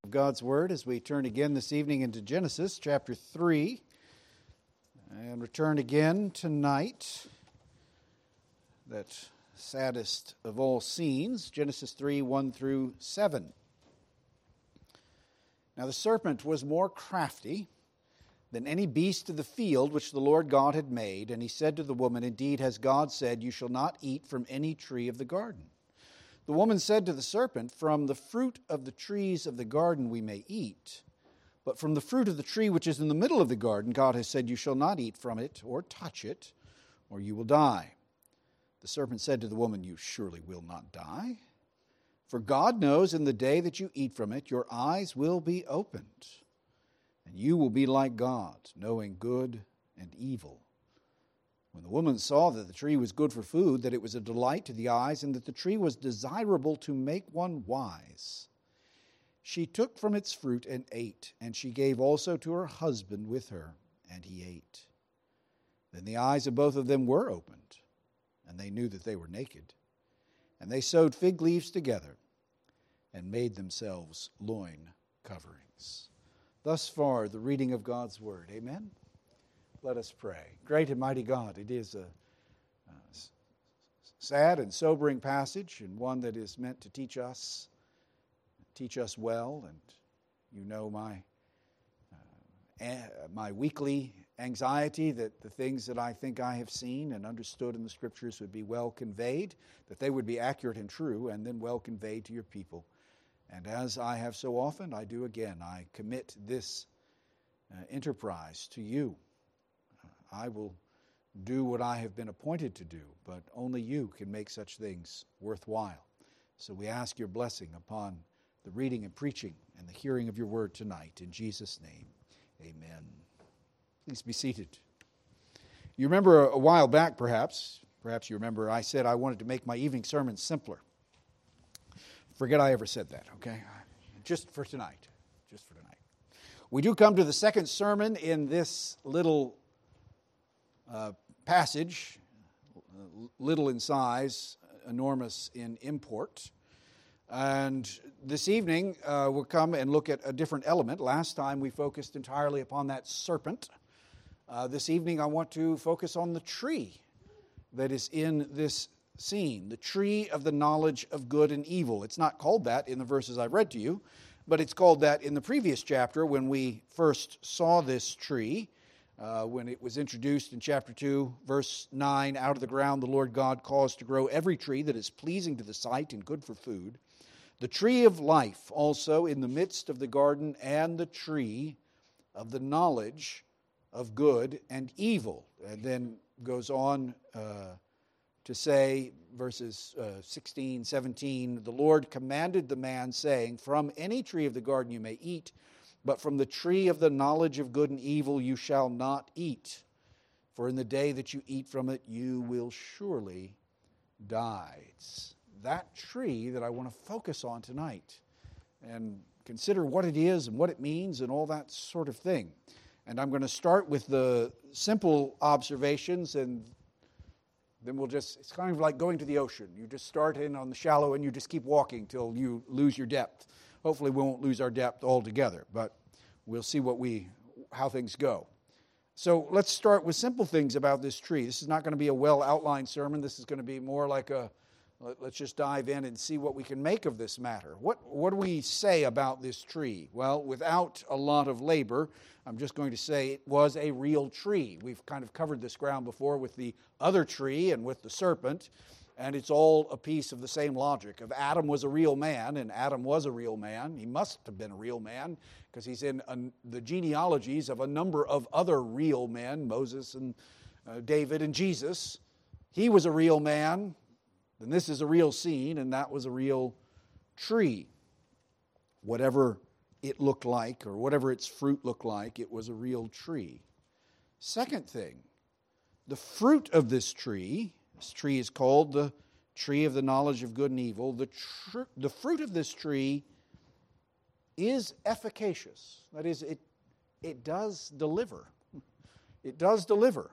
God's Word as we turn again this evening into Genesis chapter 3 and return again tonight, that saddest of all scenes, Genesis 3, 1 through 7. Now the serpent was more crafty than any beast of the field which the Lord God had made, and he said to the woman, "Indeed, has God said, you shall not eat from any tree of the garden?" The woman said to the serpent, "From the fruit of the trees of the garden we may eat, but from the fruit of the tree which is in the middle of the garden, God has said, you shall not eat from it or touch it, or you will die." The serpent said to the woman, "You surely will not die. For God knows in the day that you eat from it, your eyes will be opened, and you will be like God, knowing good and evil." When the woman saw that the tree was good for food, that it was a delight to the eyes, and that the tree was desirable to make one wise, she took from its fruit and ate, and she gave also to her husband with her, and he ate. Then the eyes of both of them were opened, and they knew that they were naked. And they sewed fig leaves together and made themselves loin coverings. Thus far, the reading of God's Word. Amen? Let us pray. Great and mighty God, it is a sad and sobering passage, and one that is meant to teach us well. And you know my weekly anxiety that the things that I think I have seen and understood in the Scriptures would be well conveyed, that they would be accurate and true, and then well conveyed to your people. And as I have so often, I do again. I commit this enterprise to you. I will do what I have been appointed to do, but only you can make such things worthwhile. So we ask your blessing upon the reading and preaching and the hearing of your word tonight. In Jesus' name, amen. Please be seated. You remember a while back, perhaps you remember, I said I wanted to make my evening sermon simpler. Forget I ever said that, okay? Just for tonight. We do come to the second sermon in this little passage, little in size, enormous in import. And this evening we'll come and look at a different element. Last time we focused entirely upon that serpent. This evening I want to focus on the tree that is in this scene, the tree of the knowledge of good and evil. It's not called that in the verses I've read to you, but it's called that in the previous chapter when we first saw this tree. When it was introduced in chapter 2, verse 9, "Out of the ground the Lord God caused to grow every tree that is pleasing to the sight and good for food, the tree of life also in the midst of the garden, and the tree of the knowledge of good and evil." And then goes on to say, verses 16, 17, "The Lord commanded the man, saying, From any tree of the garden you may eat, but from the tree of the knowledge of good and evil you shall not eat. For in the day that you eat from it, you will surely die." It's that tree that I want to focus on tonight and consider what it is and what it means and all that sort of thing. And I'm going to start with the simple observations, and then it's kind of like going to the ocean. You just start in on the shallow and you just keep walking till you lose your depth. Hopefully we won't lose our depth altogether, but we'll see how things go. So let's start with simple things about this tree. This is not going to be a well-outlined sermon. This is going to be more like let's just dive in and see what we can make of this matter. What do we say about this tree? Well, without a lot of labor, I'm just going to say it was a real tree. We've kind of covered this ground before with the other tree and with the serpent. And it's all a piece of the same logic. If Adam was a real man, and Adam was a real man, he must have been a real man, because he's in the genealogies of a number of other real men, Moses and David and Jesus. He was a real man, then this is a real scene, and that was a real tree. Whatever it looked like, or whatever its fruit looked like, it was a real tree. Second thing, the fruit of this tree is called the tree of the knowledge of good and evil. The fruit of this tree is efficacious. That is, it does deliver. It does deliver.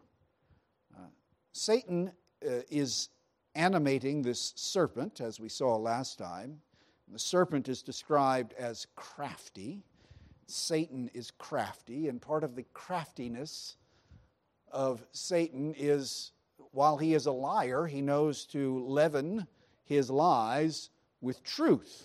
Satan is animating this serpent, as we saw last time, The serpent is described as crafty. Satan is crafty, and part of the craftiness of Satan is, while he is a liar, he knows to leaven his lies with truth.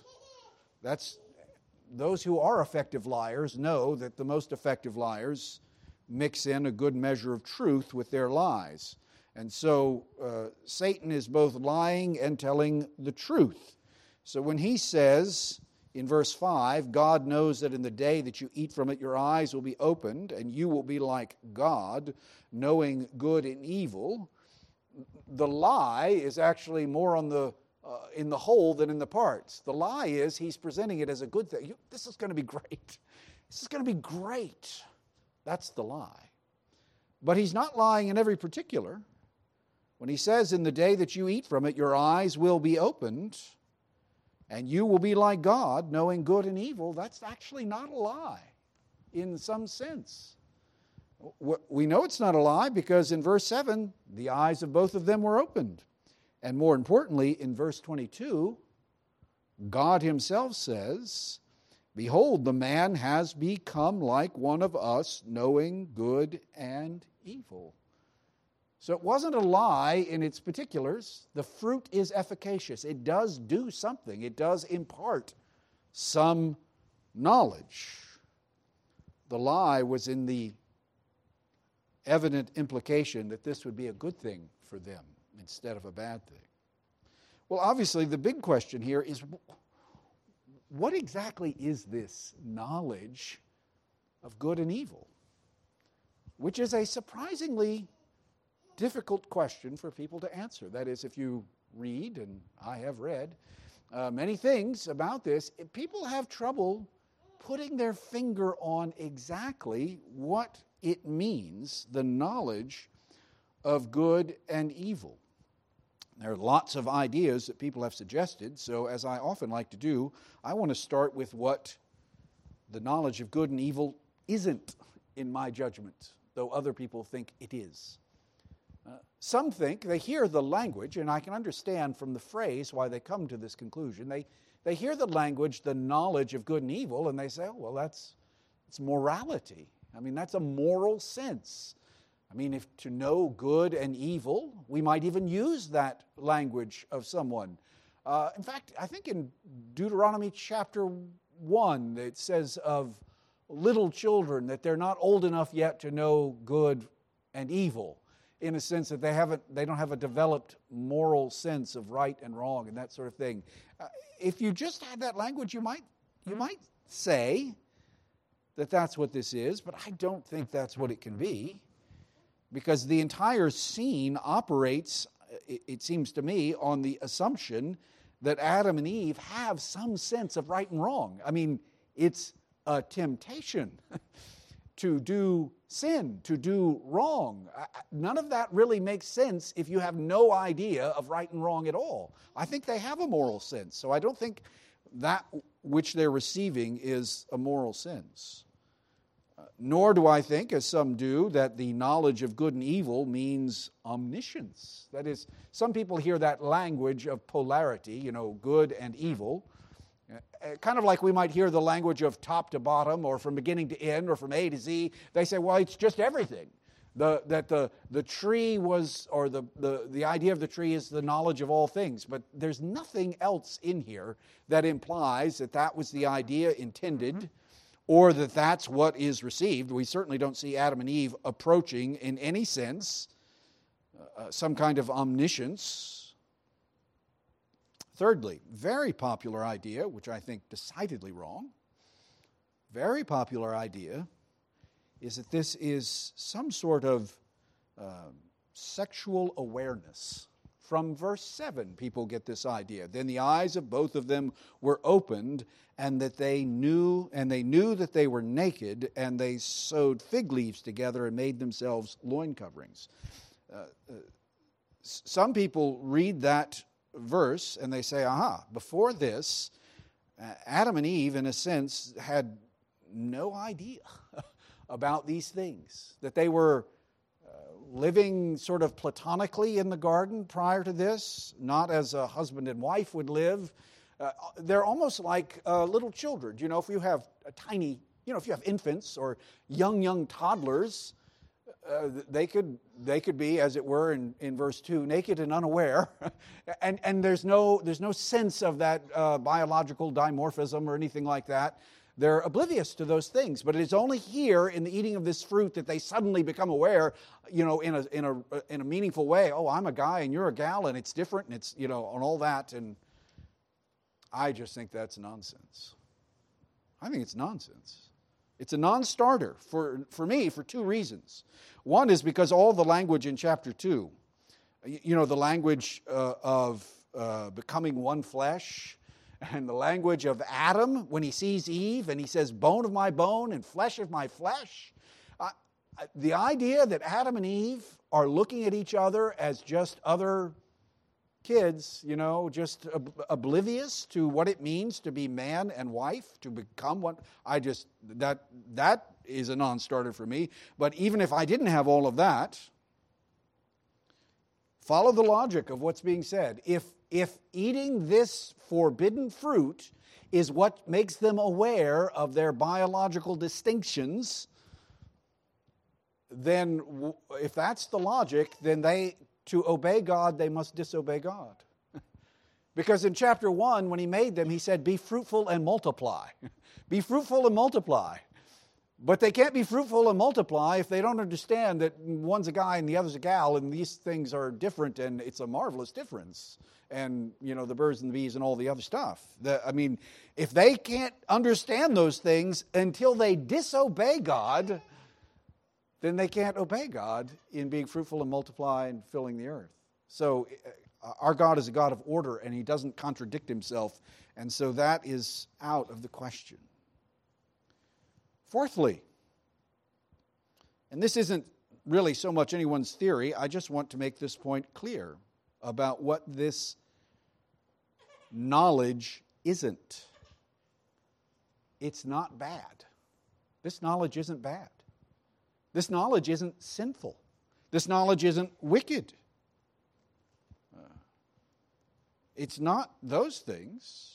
Those who are effective liars know that the most effective liars mix in a good measure of truth with their lies. And so Satan is both lying and telling the truth. So when he says in verse 5, God knows that in the day that you eat from it, your eyes will be opened, and you will be like God, knowing good and evil, the lie is actually more on in the whole than in the parts. The lie is he's presenting it as a good thing. This is going to be great. This is going to be great. That's the lie. But he's not lying in every particular. When he says, in the day that you eat from it, your eyes will be opened, and you will be like God, knowing good and evil, that's actually not a lie in some sense. We know it's not a lie because in verse 7, the eyes of both of them were opened. And more importantly, in verse 22, God himself says, behold, the man has become like one of us, knowing good and evil. So it wasn't a lie in its particulars. The fruit is efficacious. It does do something. It does impart some knowledge. The lie was in the evident implication that this would be a good thing for them instead of a bad thing. Well, obviously, the big question here is, what exactly is this knowledge of good and evil? Which is a surprisingly difficult question for people to answer. That is, if you read, and I have read, many things about this, people have trouble putting their finger on exactly what it means, the knowledge of good and evil. There are lots of ideas that people have suggested, so as I often like to do, I want to start with what the knowledge of good and evil isn't, in my judgment, though other people think it is. Some think, they hear the language, and I can understand from the phrase why they come to this conclusion. They hear the language, the knowledge of good and evil, and they say, oh, well, it's morality. I mean, that's a moral sense. I mean, if to know good and evil, we might even use that language of someone. In fact, I think in Deuteronomy chapter 1, it says of little children that they're not old enough yet to know good and evil, in a sense that they don't have a developed moral sense of right and wrong and that sort of thing. If you just had that language, you might say that that's what this is, but I don't think that's what it can be, because the entire scene operates, it seems to me, on the assumption that Adam and Eve have some sense of right and wrong. I mean, it's a temptation to do sin, to do wrong. None of that really makes sense if you have no idea of right and wrong at all. I think they have a moral sense, so I don't think that which they're receiving is a moral sense. Nor do I think, as some do, that the knowledge of good and evil means omniscience. That is, some people hear that language of polarity, good and evil, kind of like we might hear the language of top to bottom, or from beginning to end, or from A to Z. They say, well, it's just everything. That the tree was, or the idea of the tree is the knowledge of all things. But there's nothing else in here that implies that that was the idea intended, or that that's what is received. We certainly don't see Adam and Eve approaching, in any sense, some kind of omniscience. Thirdly, very popular idea, which I think decidedly wrong, very popular idea is that this is some sort of sexual awareness. From verse 7, people get this idea. Then the eyes of both of them were opened, and that they knew that they were naked, and they sewed fig leaves together and made themselves loin coverings. Some people read that verse and they say, before this, Adam and Eve, in a sense, had no idea about these things, that they were living sort of platonically in the garden prior to this, not as a husband and wife would live, They're almost like little children. You know, if you have if you have infants or young toddlers, they could be, as it were, in verse 2, naked and unaware, and there's no sense of that biological dimorphism or anything like that. They're oblivious to those things, but it is only here in the eating of this fruit that they suddenly become aware, in a meaningful way. Oh, I'm a guy and you're a gal, and it's different, and it's and all that. And I just think that's nonsense. I think it's nonsense. It's a non-starter for me for two reasons. One is because all the language in chapter 2, the language of becoming one flesh, and the language of Adam when he sees Eve and he says, bone of my bone and flesh of my flesh. The idea that Adam and Eve are looking at each other as just other kids, just oblivious to what it means to be man and wife, to become one. That is a non-starter for me. But even if I didn't have all of that, follow the logic of what's being said. If eating this forbidden fruit is what makes them aware of their biological distinctions, then if that's the logic, then to obey God, they must disobey God. Because in chapter 1, when he made them, he said, be fruitful and multiply. Be fruitful and multiply. But they can't be fruitful and multiply if they don't understand that one's a guy and the other's a gal, and these things are different, and it's a marvelous difference. And, the birds and the bees and all the other stuff. If they can't understand those things until they disobey God, then they can't obey God in being fruitful and multiply and filling the earth. So our God is a God of order, and he doesn't contradict himself. And so that is out of the question. Fourthly, and this isn't really so much anyone's theory, I just want to make this point clear about what this knowledge isn't. It's not bad. This knowledge isn't bad. This knowledge isn't sinful. This knowledge isn't wicked. It's not those things.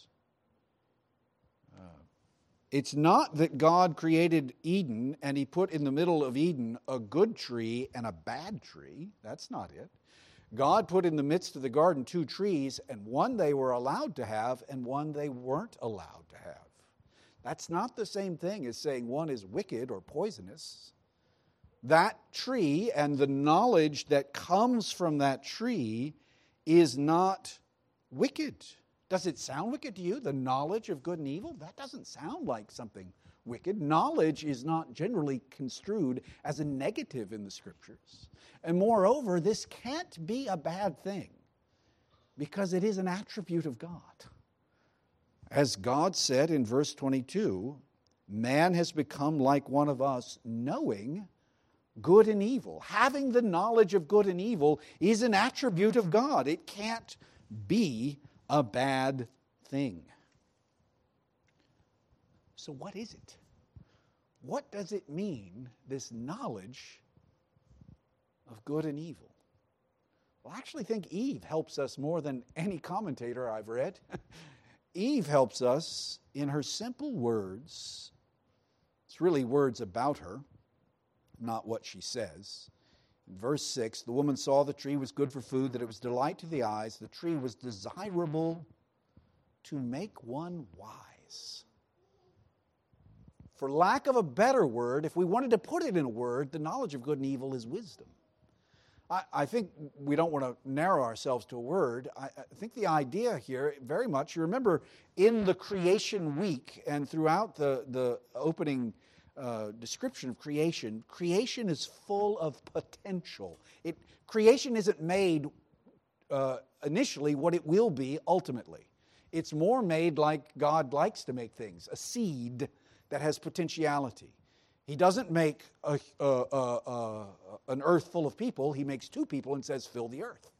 It's not that God created Eden and he put in the middle of Eden a good tree and a bad tree. That's not it. God put in the midst of the garden two trees, and one they were allowed to have and one they weren't allowed to have. That's not the same thing as saying one is wicked or poisonous. That tree and the knowledge that comes from that tree is not wicked. Does it sound wicked to you, the knowledge of good and evil? That doesn't sound like something wicked. Knowledge is not generally construed as a negative in the Scriptures. And moreover, this can't be a bad thing because it is an attribute of God. As God said in verse 22, man has become like one of us, knowing good and evil. Having the knowledge of good and evil is an attribute of God. It can't be a bad thing. So what is it? What does it mean, this knowledge of good and evil? Well, I actually think Eve helps us more than any commentator I've read. Eve helps us in her simple words. It's really words about her, not what she says. In verse 6, the woman saw the tree was good for food, that it was delight to the eyes. The tree was desirable to make one wise. For lack of a better word, if we wanted to put it in a word, the knowledge of good and evil is wisdom. I think we don't want to narrow ourselves to a word. I think the idea here very much, you remember in the creation week and throughout the opening description of creation, creation is full of potential. Creation isn't made initially what it will be ultimately. It's more made like God likes to make things, a seed that has potentiality. He doesn't make an earth full of people. He makes two people and says, fill the earth.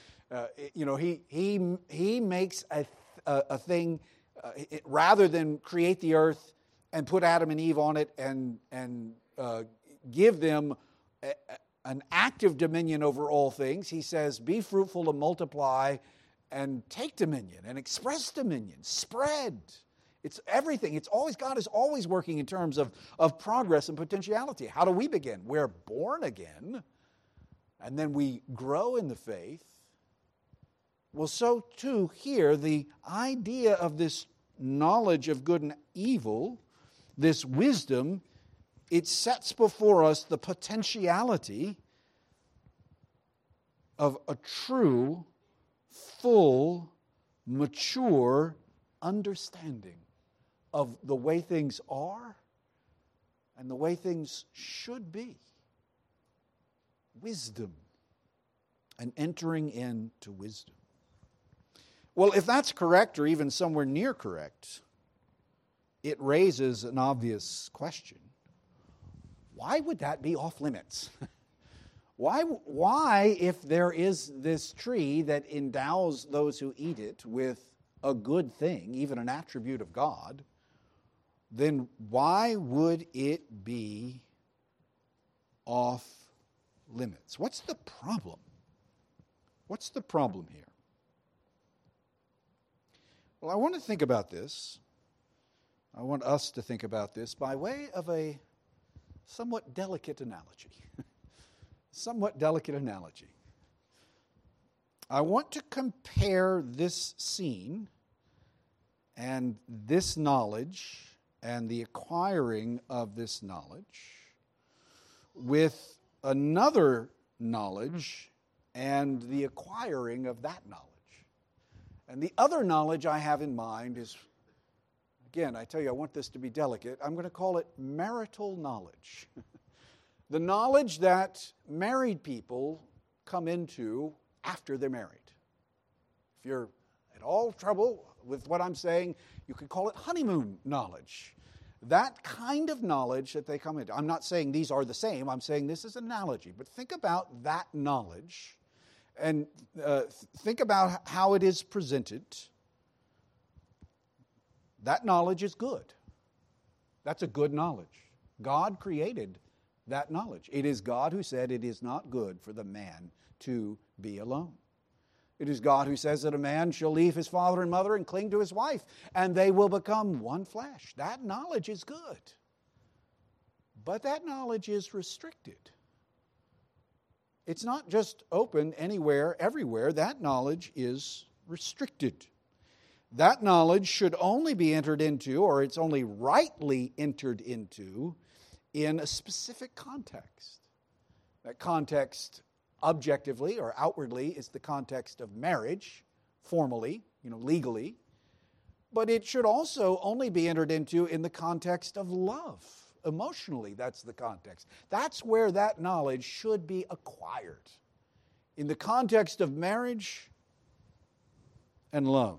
He makes a thing, rather than create the earth and put Adam and Eve on it and give them an active dominion over all things. He says, be fruitful and multiply and take dominion and express dominion, spread. It's everything. God is always working in terms of progress and potentiality. How do we begin? We're born again, and then we grow in the faith. Well, so too here, the idea of this knowledge of good and evil, this wisdom, it sets before us the potentiality of a true, full, mature understanding of the way things are and the way things should be. Wisdom, and entering into wisdom. Well, if that's correct or even somewhere near correct, it raises an obvious question. Why would that be off limits? Why, if there is this tree that endows those who eat it with a good thing, even an attribute of God, then why would it be off limits? What's the problem? What's the problem here? Well, I want to think about this. I want us to think about this by way of a somewhat delicate analogy. Somewhat delicate analogy. I want to compare this scene and this knowledge and the acquiring of this knowledge with another knowledge and the acquiring of that knowledge. And the other knowledge I have in mind is, again, I tell you, I want this to be delicate. I'm going to call it marital knowledge. The knowledge that married people come into after they're married. If you're at all trouble with what I'm saying, you could call it honeymoon knowledge. That kind of knowledge that they come into. I'm not saying these are the same. I'm saying this is an analogy. But think about that knowledge and think about how it is presented. That knowledge is good. That's a good knowledge. God created that knowledge. It is God who said it is not good for the man to be alone. It is God who says that a man shall leave his father and mother and cling to his wife, and they will become one flesh. That knowledge is good. But that knowledge is restricted. It's not just open anywhere, everywhere. That knowledge is restricted. That knowledge should only be entered into, or it's only rightly entered into, in a specific context. That context, objectively or outwardly, is the context of marriage, formally, legally. But it should also only be entered into in the context of love. Emotionally, that's the context. That's where that knowledge should be acquired. In the context of marriage and love.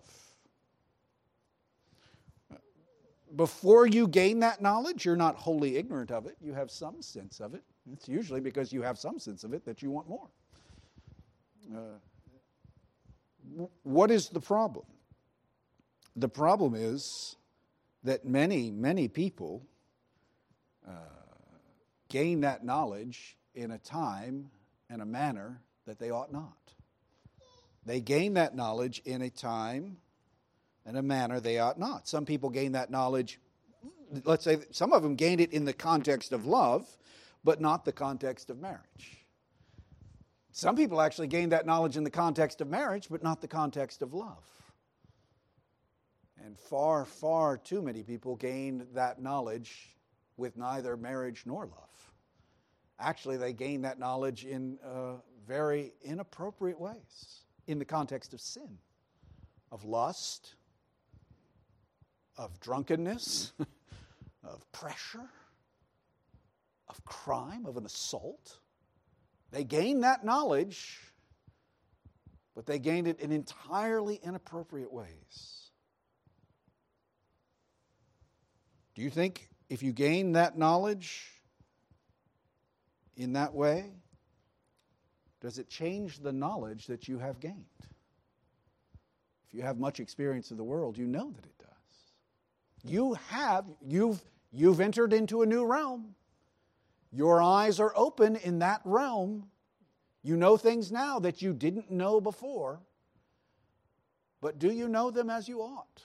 Before you gain that knowledge, you're not wholly ignorant of it. You have some sense of it. It's usually because you have some sense of it that you want more. What is the problem? The problem is that many, many people gain that knowledge in a time and a manner that they ought not. They gain that knowledge in a time and a manner they ought not. Some people gain that knowledge, let's say some of them gained it in the context of love, but not the context of marriage. Some people actually gain that knowledge in the context of marriage, but not the context of love. And far, far too many people gain that knowledge with neither marriage nor love. Actually, they gain that knowledge in very inappropriate ways, in the context of sin, of lust, of drunkenness, of pressure, of crime, of an assault. They gain that knowledge, but they gained it in entirely inappropriate ways. Do you think if you gain that knowledge in that way, does it change the knowledge that you have gained? If you have much experience of the world, you know that it does. You've entered into a new realm. Your eyes are open in that realm. You know things now that you didn't know before. but do you know them as you ought?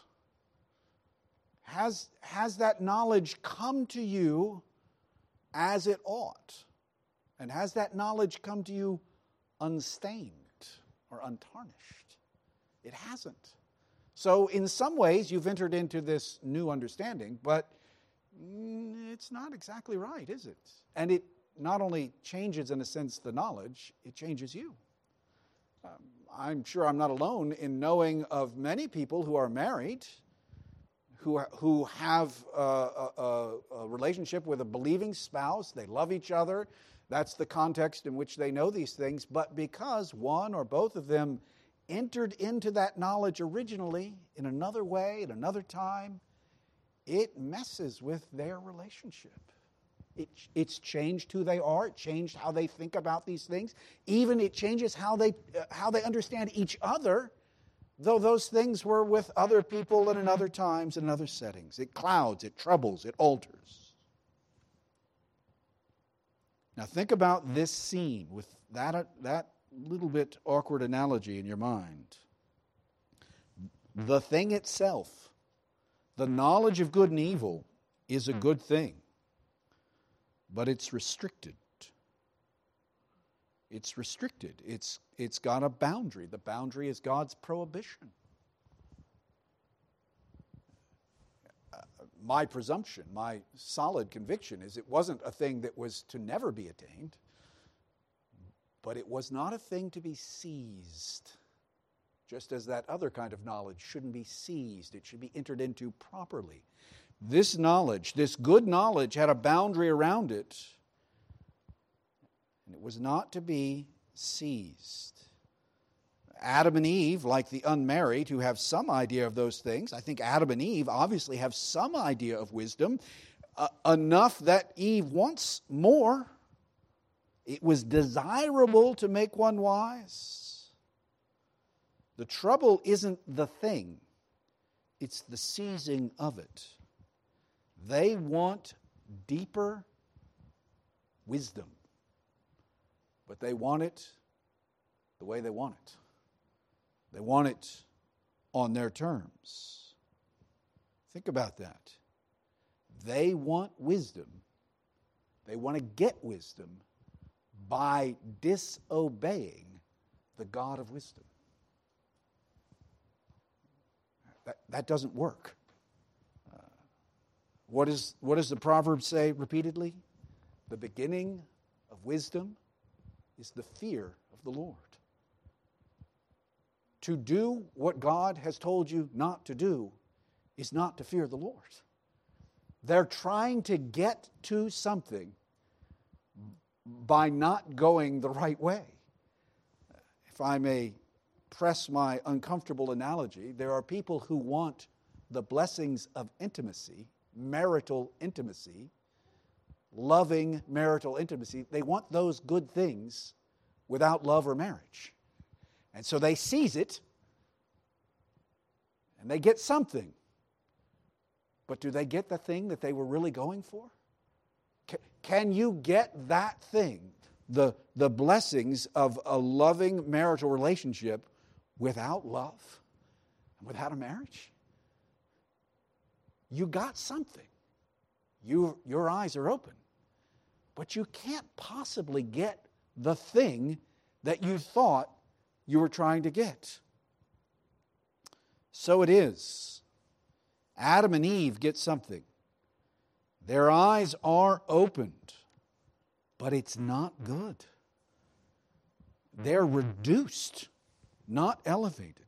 Has that knowledge come to you as it ought? And has that knowledge come to you unstained or untarnished? It hasn't. So in some ways, you've entered into this new understanding, but it's not exactly right, is it? And it not only changes, in a sense, the knowledge, it changes you. I'm sure I'm not alone in knowing of many people who are married, who have a relationship with a believing spouse. They love each other. That's the context in which they know these things. But because one or both of them entered into that knowledge originally in another way, at another time, it messes with their relationship. It's changed who they are. It changed how they think about these things. Even it changes how they understand each other, though those things were with other people and in other times and in other settings. It clouds, it troubles, it alters. Now think about this scene with that little bit awkward analogy in your mind. The thing itself, the knowledge of good and evil, is a good thing. But it's restricted. It's restricted. It's got a boundary. The boundary is God's prohibition. My presumption, my solid conviction is it wasn't a thing that was to never be attained, but it was not a thing to be seized. Just as that other kind of knowledge shouldn't be seized. It should be entered into properly. This knowledge, this good knowledge, had a boundary around it, and it was not to be seized. Adam and Eve, like the unmarried who have some idea of those things, I think Adam and Eve obviously have some idea of wisdom, enough that Eve wants more. It was desirable to make one wise. The trouble isn't the thing, it's the seizing of it. They want deeper wisdom, but they want it the way they want it. They want it on their terms. Think about that. They want wisdom. They want to get wisdom by disobeying the God of wisdom. That doesn't work. What does the proverb say repeatedly? The beginning of wisdom is the fear of the Lord. To do what God has told you not to do is not to fear the Lord. They're trying to get to something by not going the right way. If I may press my uncomfortable analogy, there are people who want the blessings of intimacy, marital intimacy, loving marital intimacy. They want those good things without love or marriage. And so they seize it, and they get something. But do they get the thing that they were really going for? Can you get that thing, the blessings of a loving marital relationship, without love, without a marriage? You got something. Your eyes are open. But you can't possibly get the thing that you thought you were trying to get. So it is. Adam and Eve get something. Their eyes are opened, but it's not good. They're reduced, not elevated.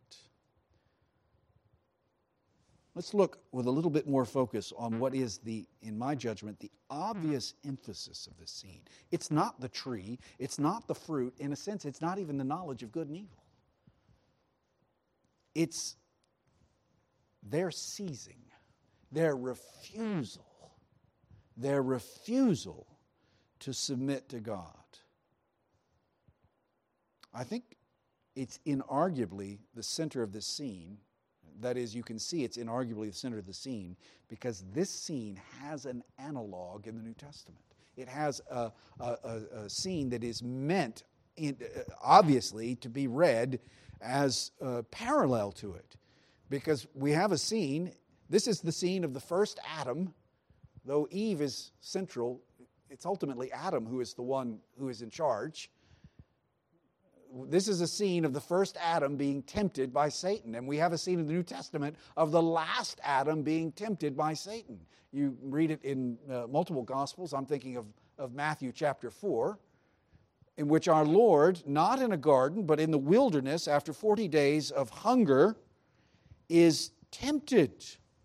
Let's look with a little bit more focus on what is in my judgment, the obvious emphasis of this scene. It's not the tree, it's not the fruit. In a sense, it's not even the knowledge of good and evil. It's their seizing, their refusal to submit to God. I think it's inarguably the center of this scene. That is, you can see it's inarguably the center of the scene because this scene has an analog in the New Testament. It has a scene that is meant obviously to be read as parallel to it. Because we have a scene, this is the scene of the first Adam. Though Eve is central, it's ultimately Adam who is the one who is in charge. This is a scene of the first Adam being tempted by Satan. And we have a scene in the New Testament of the last Adam being tempted by Satan. You read it in multiple Gospels. I'm thinking of Matthew chapter 4, in which our Lord, not in a garden, but in the wilderness, after 40 days of hunger, is tempted.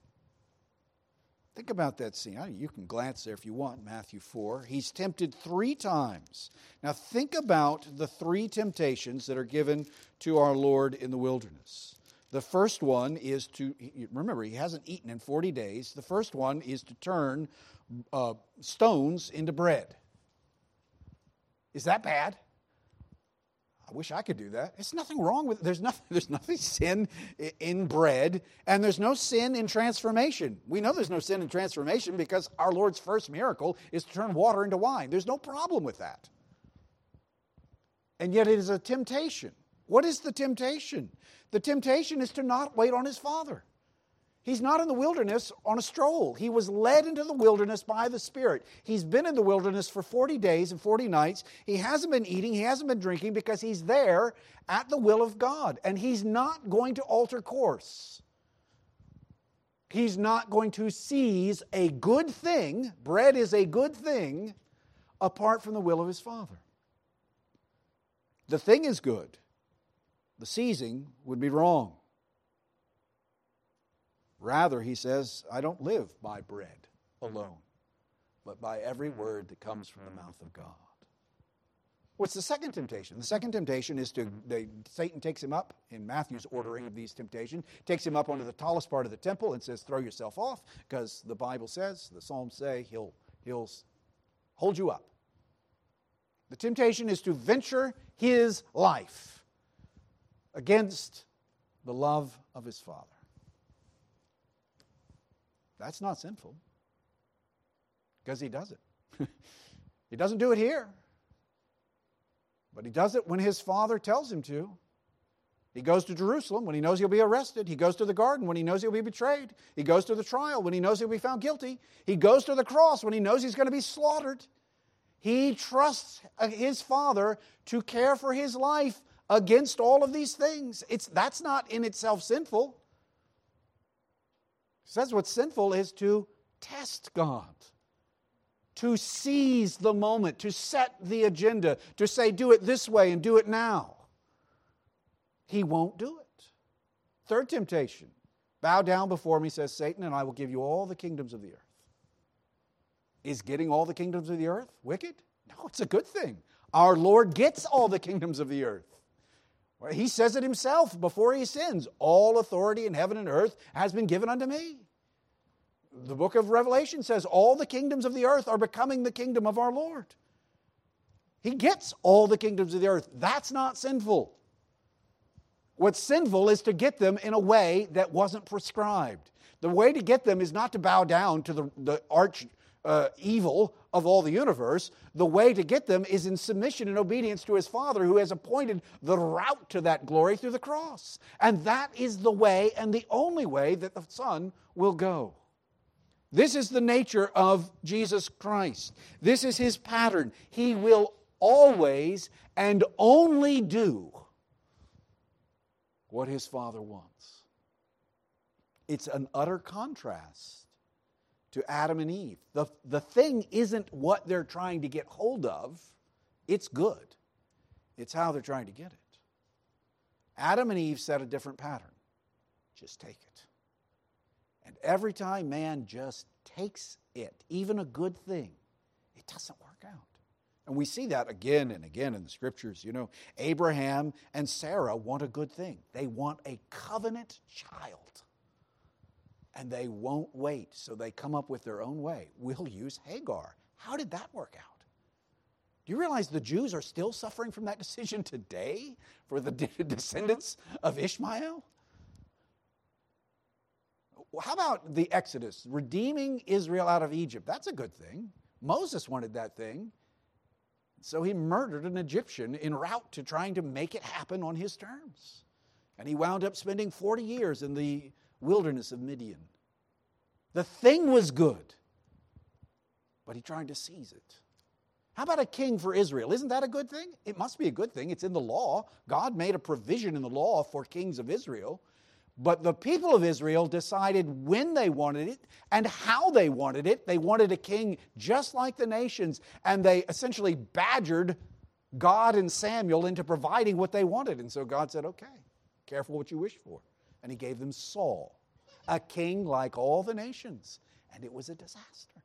Think about that scene. You can glance there if you want, Matthew 4. He's tempted 3 times. Now think about the 3 temptations that are given to our Lord in the wilderness. The first one is to, remember, he hasn't eaten in 40 days. The first one is to turn stones into bread. Is that bad? I wish I could do that. There's nothing wrong with it. There's nothing sin in bread, and there's no sin in transformation. We know there's no sin in transformation because our Lord's first miracle is to turn water into wine. There's no problem with that. And yet it is a temptation. What is the temptation? The temptation is to not wait on his Father. He's not in the wilderness on a stroll. He was led into the wilderness by the Spirit. He's been in the wilderness for 40 days and 40 nights. He hasn't been eating, he hasn't been drinking because he's there at the will of God. And he's not going to alter course. He's not going to seize a good thing, bread is a good thing, apart from the will of his Father. The thing is good. The seizing would be wrong. Rather, he says, I don't live by bread alone, but by every word that comes from the mouth of God. What's the second temptation? The second temptation is Satan takes him up, in Matthew's ordering of these temptations, takes him up onto the tallest part of the temple and says, throw yourself off, because the Bible says, the Psalms say, he'll hold you up. The temptation is to venture his life against the love of his Father. That's not sinful, because he does it. He doesn't do it here, but he does it when his Father tells him to. He goes to Jerusalem when he knows he'll be arrested. He goes to the garden when he knows he'll be betrayed. He goes to the trial when he knows he'll be found guilty. He goes to the cross when he knows he's going to be slaughtered. He trusts his Father to care for his life against all of these things. That's not in itself sinful. It says what's sinful is to test God, to seize the moment, to set the agenda, to say do it this way and do it now. He won't do it. Third temptation, bow down before me, says Satan, and I will give you all the kingdoms of the earth. Is getting all the kingdoms of the earth wicked? No, it's a good thing. Our Lord gets all the kingdoms of the earth. He says it himself before he sins. All authority in heaven and earth has been given unto me. The book of Revelation says all the kingdoms of the earth are becoming the kingdom of our Lord. He gets all the kingdoms of the earth. That's not sinful. What's sinful is to get them in a way that wasn't prescribed. The way to get them is not to bow down to the arch evil of all the universe. The way to get them is in submission and obedience to his Father, who has appointed the route to that glory through the cross. And that is the way and the only way that the Son will go. This is the nature of Jesus Christ. This is his pattern. He will always and only do what his Father wants. It's an utter contrast to Adam and Eve. The thing isn't what they're trying to get hold of. It's good. It's how they're trying to get it. Adam and Eve set a different pattern. Just take it. And every time man just takes it, even a good thing, it doesn't work out. And we see that again and again in the Scriptures. You know, Abraham and Sarah want a good thing. They want a covenant child. And they won't wait, so they come up with their own way. We'll use Hagar. How did that work out? Do you realize the Jews are still suffering from that decision today for the descendants of Ishmael? How about the Exodus, redeeming Israel out of Egypt? That's a good thing. Moses wanted that thing. So he murdered an Egyptian en route to trying to make it happen on his terms. And he wound up spending 40 years in the wilderness of Midian. The thing was good, but he tried to seize it. How about a king for Israel? Isn't that a good thing? It must be a good thing. It's in the law. God made a provision in the law for kings of Israel. But the people of Israel decided when they wanted it and how they wanted it. They wanted a king just like the nations, and they essentially badgered God and Samuel into providing what they wanted. And so God said, okay, careful what you wish for. And he gave them Saul, a king like all the nations. And it was a disaster.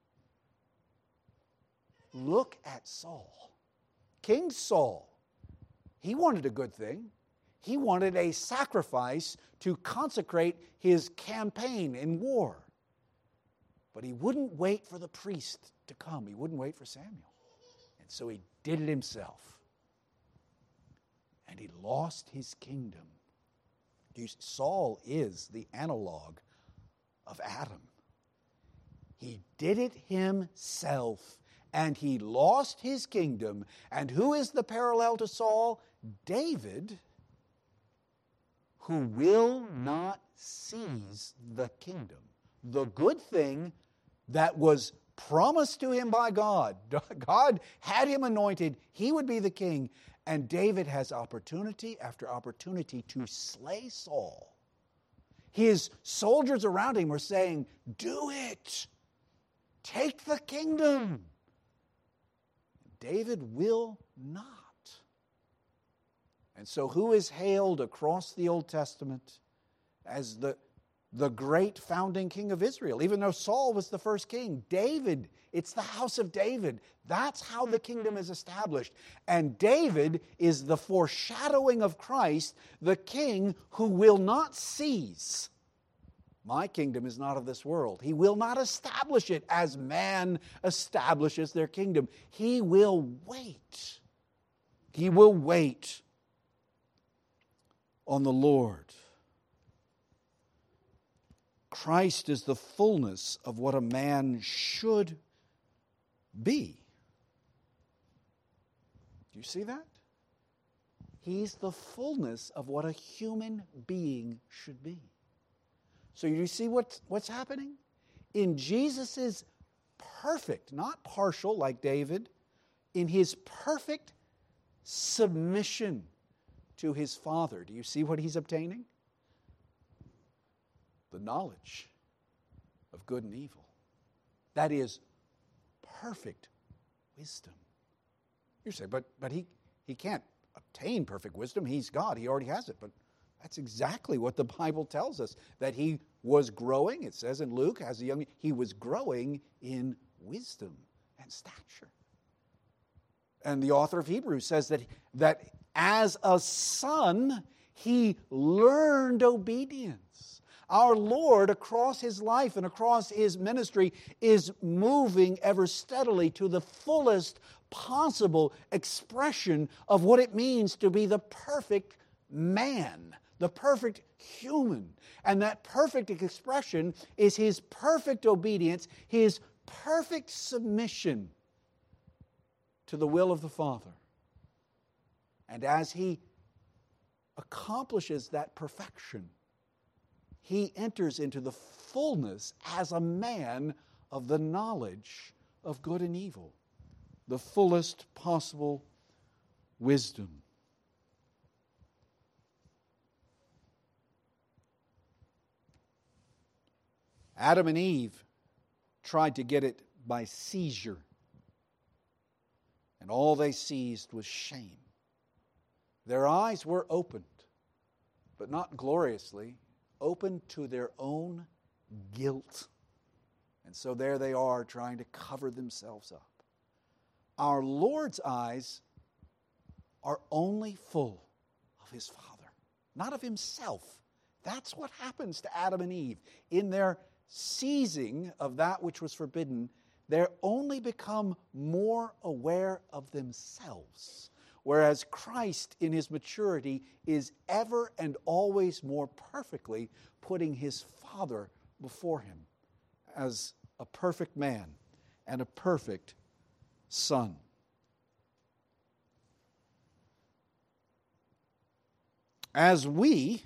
Look at Saul. King Saul, he wanted a good thing. He wanted a sacrifice to consecrate his campaign in war. But he wouldn't wait for the priest to come. He wouldn't wait for Samuel. And so he did it himself. And he lost his kingdom. Saul is the analog of Adam. He did it himself. And he lost his kingdom. And who is the parallel to Saul? David, who will not seize the kingdom. The good thing that was promised to him by God. God had him anointed. He would be the king. And David has opportunity after opportunity to slay Saul. His soldiers around him were saying, do it. Take the kingdom. David will not. And so who is hailed across the Old Testament as the great founding king of Israel? Even though Saul was the first king, David, it's the house of David. That's how the kingdom is established. And David is the foreshadowing of Christ, the king who will not seize. My kingdom is not of this world. He will not establish it as man establishes their kingdom. He will wait. He will wait on the Lord. Christ is the fullness of what a man should be. Do you see that? He's the fullness of what a human being should be. So you see what's happening? In Jesus' perfect, not partial like David, in his perfect submission to his Father, do you see what he's obtaining? The knowledge of good and evil. That is perfect wisdom. You say, but he can't obtain perfect wisdom. He's God. He already has it. But that's exactly what the Bible tells us, that he was growing. It says in Luke, as a young, he was growing in wisdom and stature. And the author of Hebrews says that as a son, he learned obedience. Our Lord, across his life and across his ministry, is moving ever steadily to the fullest possible expression of what it means to be the perfect man, the perfect human. And that perfect expression is his perfect obedience, his perfect submission to the will of the Father. And as he accomplishes that perfection, he enters into the fullness as a man of the knowledge of good and evil, the fullest possible wisdom. Adam and Eve tried to get it by seizure, and all they seized was shame. Their eyes were opened, but not gloriously, open to their own guilt. And so there they are trying to cover themselves up. Our Lord's eyes are only full of his Father, not of himself. That's what happens to Adam and Eve. In their seizing of that which was forbidden, they only become more aware of themselves. Whereas Christ, in his maturity, is ever and always more perfectly putting his Father before him as a perfect man and a perfect Son. As we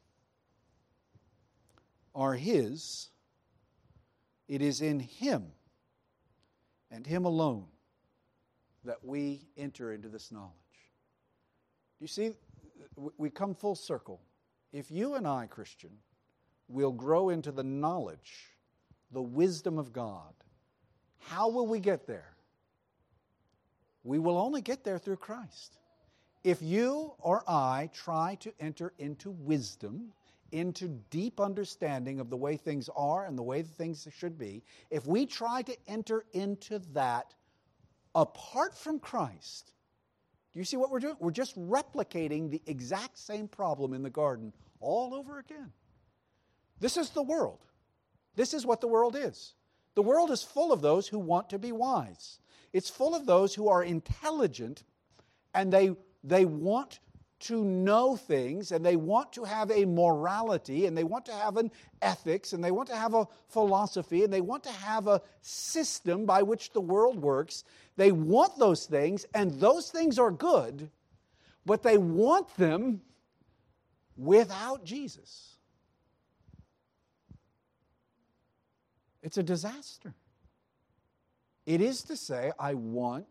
are His, it is in Him and Him alone that we enter into this knowledge. You see, we come full circle. If you and I, Christian, will grow into the knowledge, the wisdom of God, how will we get there? We will only get there through Christ. If you or I try to enter into wisdom, into deep understanding of the way things are and the way things should be, if we try to enter into that apart from Christ, do you see what we're doing? We're just replicating the exact same problem in the garden all over again. This is the world. This is what the world is. The world is full of those who want to be wise. It's full of those who are intelligent, and they want to know things, and they want to have a morality, and they want to have an ethics, and they want to have a philosophy, and they want to have a system by which the world works. They want those things, and those things are good, but they want them without Jesus. It's a disaster. It is to say, I want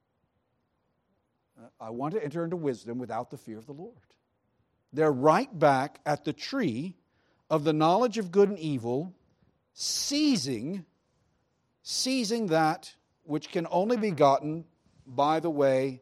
to enter into wisdom without the fear of the Lord. They're right back at the tree of the knowledge of good and evil, seizing that which can only be gotten by the way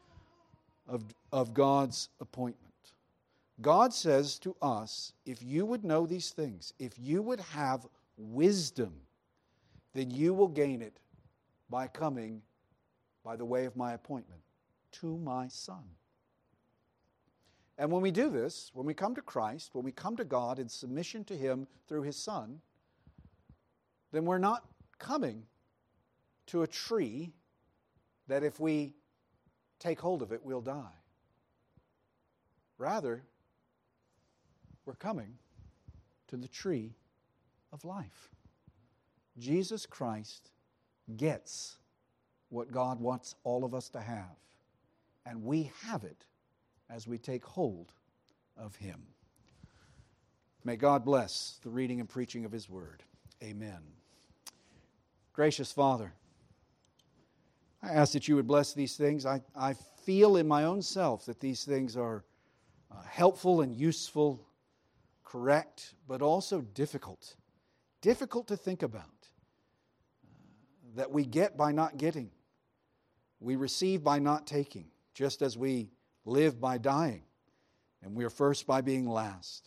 of God's appointment. God says to us, if you would know these things, if you would have wisdom, then you will gain it by coming by the way of my appointment to my Son. And when we do this, when we come to Christ, when we come to God in submission to Him through His Son, then we're not coming to a tree that if we take hold of it, we'll die. Rather, we're coming to the tree of life. Jesus Christ gets what God wants all of us to have, and we have it as we take hold of Him. May God bless the reading and preaching of His Word. Amen. Gracious Father, I ask that you would bless these things. I feel in my own self that these things are helpful and useful, correct, but also difficult. Difficult to think about. That we get by not getting. We receive by not taking, just as we live by dying, and we are first by being last.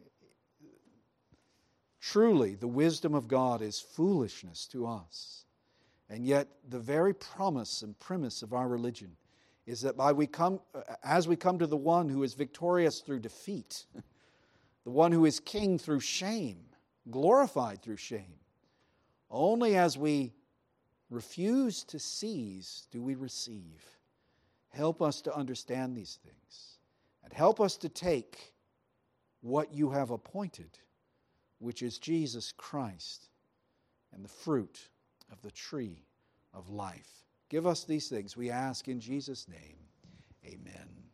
Truly, the wisdom of God is foolishness to us. And yet, the very promise and premise of our religion is that as we come to the one who is victorious through defeat, the one who is king through shame, glorified through shame, only as we refuse to seize do we receive. Help us to understand these things, and help us to take what you have appointed, which is Jesus Christ and the fruit of the tree of life. Give us these things, we ask in Jesus' name. Amen.